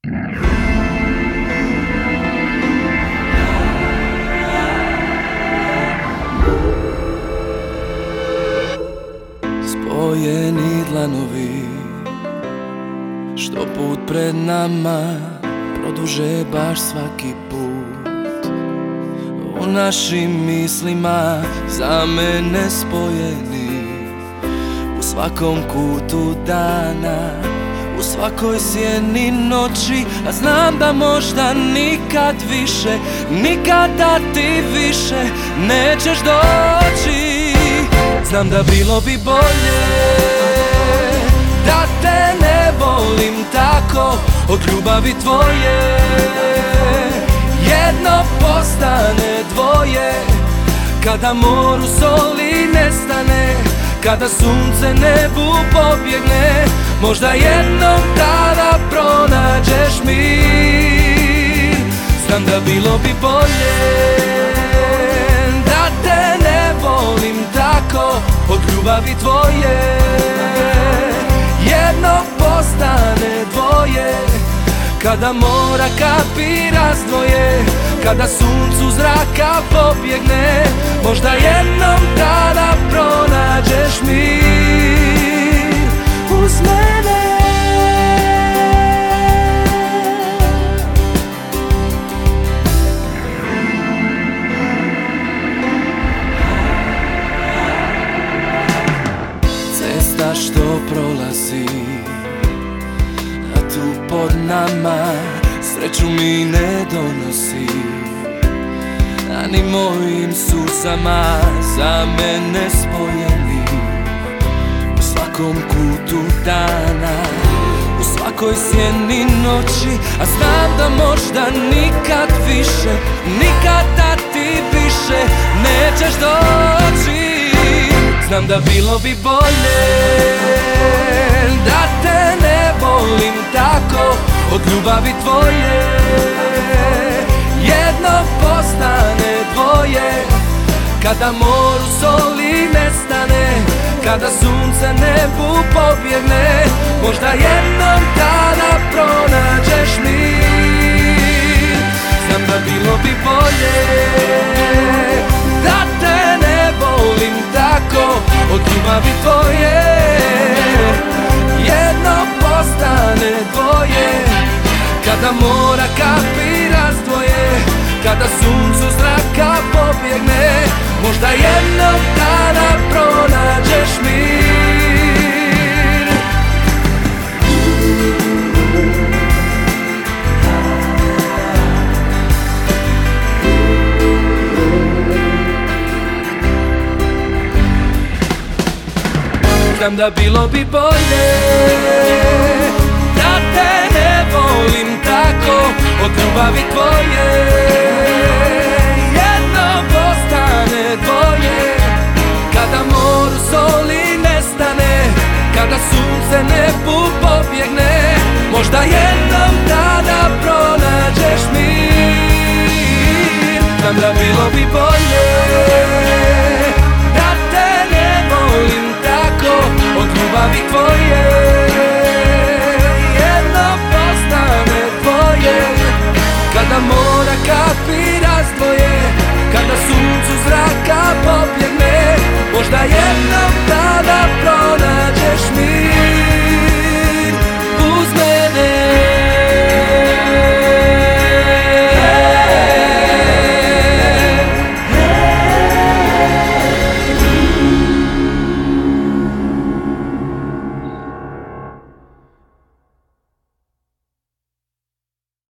Spojeni dlanovi, što put pred nama produže baš svaki put. U našim mislima za mene spojeni, u svakom kutu dana, u svakoj sjeni noći. A znam da možda nikad više, nikada ti više nećeš doći. Znam da bilo bi bolje da te ne volim tako. Od ljubavi tvoje jedno postane dvoje. Kada moru soli nestane, kada sunce nebu pobjegne, možda jednom tada pronađeš mir. Znam da bilo bi bolje da te ne volim tako. Od ljubavi tvoje jedno postane dvoje. Kada mora kapi razdvoje, kada suncu zraka pobjegne, možda jednom tada pronađeš mir uz mene. Cesta što prolazi, a tu pod nama sreću mi ne donosi. A ni mojim susama za mene spojeni, u svakom kutu dana, u svakoj sjeni noći. A znam da možda nikad više, nikada ti više nećeš doći. Znam da bilo bi bolje da te ne volim tako. Od ljubavi tvoje jedno postane dvoje. Kada moru soli nestane, kada sunce nebu pobjegne, možda jednom tada pronađeš mir. Znam da bilo bi bolje da te ne volim tako. Od ljubavi tvoje jedno postane dvoje. Kada mora kapi razdvoje, kada suncu zraka pobjegne, možda jednom tada pronađeš mir. Znam da bilo bi bolje da te ne volim tako. Od ljubavi tvoje